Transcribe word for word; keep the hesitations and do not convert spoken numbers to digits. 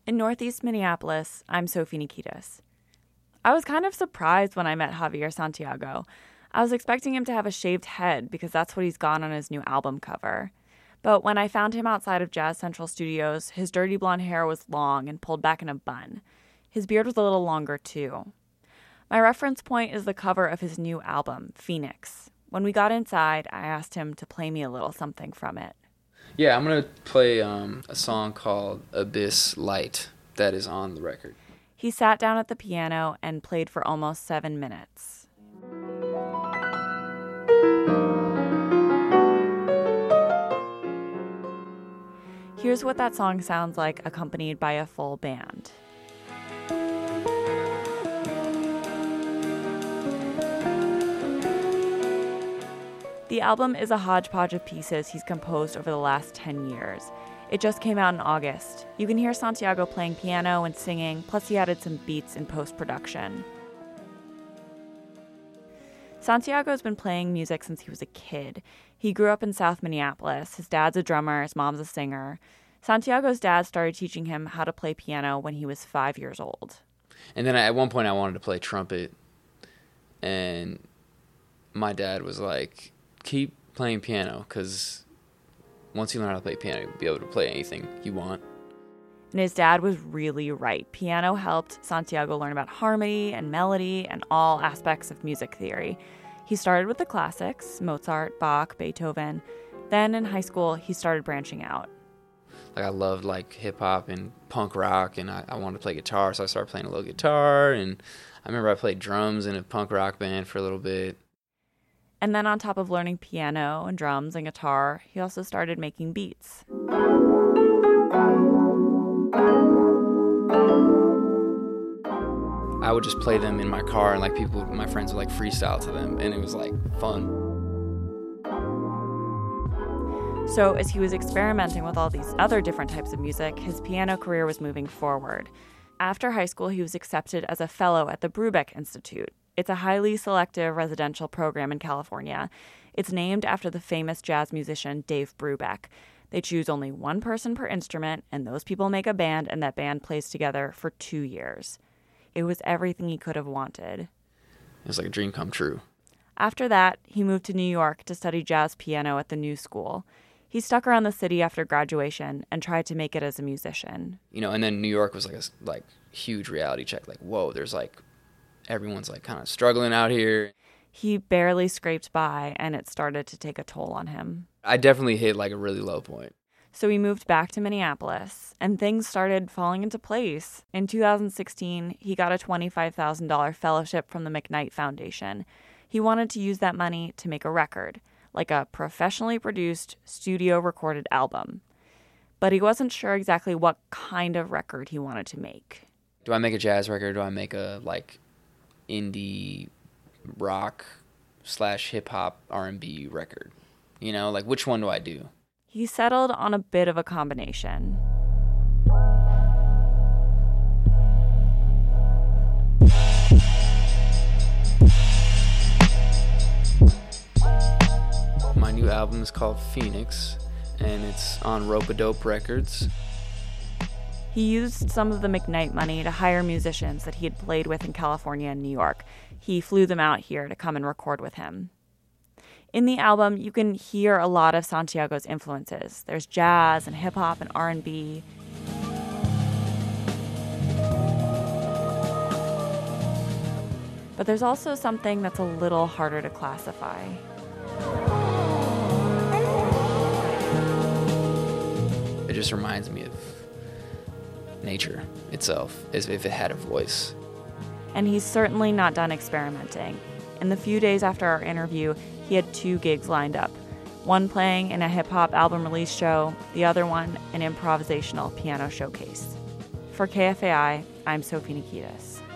In Northeast Minneapolis, I'm Sophie Nikitas. I was kind of surprised when I met Javier Santiago. I was expecting him to have a shaved head because that's what he's got on his new album cover. But when I found him outside of Jazz Central Studios, his dirty blonde hair was long and pulled back in a bun. His beard was a little longer, too. My reference point is the cover of his new album, Phoenix. When we got inside, I asked him to play me a little something from it. Yeah, I'm going to play um, a song called Abyss Light that is on the record. He sat down at the piano and played for almost seven minutes. Here's what that song sounds like accompanied by a full band. The album is a hodgepodge of pieces he's composed over the last ten years. It just came out in August. You can hear Santiago playing piano and singing, plus he added some beats in post-production. Santiago's been playing music since he was a kid. He grew up in South Minneapolis. His dad's a drummer, his mom's a singer. Santiago's dad started teaching him how to play piano when he was five years old. And then at one point I wanted to play trumpet, and my dad was like, keep playing piano, because once you learn how to play piano, you'll be able to play anything you want. And his dad was really right. Piano helped Santiago learn about harmony and melody and all aspects of music theory. He started with the classics, Mozart, Bach, Beethoven. Then in high school, he started branching out. Like I loved like hip hop and punk rock, and I, I wanted to play guitar, so I started playing a little guitar. And I remember I played drums in a punk rock band for a little bit. And then on top of learning piano and drums and guitar, he also started making beats. I would just play them in my car, and like people, my friends would like freestyle to them, and it was like fun. So as he was experimenting with all these other different types of music, his piano career was moving forward. After high school, he was accepted as a fellow at the Brubeck Institute. It's a highly selective residential program in California. It's named after the famous jazz musician Dave Brubeck. They choose only one person per instrument, and those people make a band, and that band plays together for two years. It was everything he could have wanted. It was like a dream come true. After that, he moved to New York to study jazz piano at the New School. He stuck around the city after graduation and tried to make it as a musician. You know, and then New York was like a like huge reality check. Like, whoa, there's like, everyone's like kind of struggling out here. He barely scraped by, and it started to take a toll on him. I definitely hit like a really low point. So he moved back to Minneapolis, and things started falling into place. In two thousand sixteen, he got a twenty-five thousand dollars fellowship from the McKnight Foundation. He wanted to use that money to make a record, like a professionally produced, studio-recorded album. But he wasn't sure exactly what kind of record he wanted to make. Do I make a jazz record? Do I make a, like, indie rock slash hip-hop R and B record? You know, like, which one do I do? He settled on a bit of a combination. My new album is called Phoenix, and it's on Rope-A-Dope Records. He used some of the McKnight money to hire musicians that he had played with in California and New York. He flew them out here to come and record with him. In the album, you can hear a lot of Santiago's influences. There's jazz and hip-hop and R and B. But there's also something that's a little harder to classify. It just reminds me of nature itself, as if it had a voice. And he's certainly not done experimenting. In the few days after our interview, he had two gigs lined up. One playing in a hip-hop album release show, the other one an improvisational piano showcase. For K F A I, I'm Sophie Nikitas.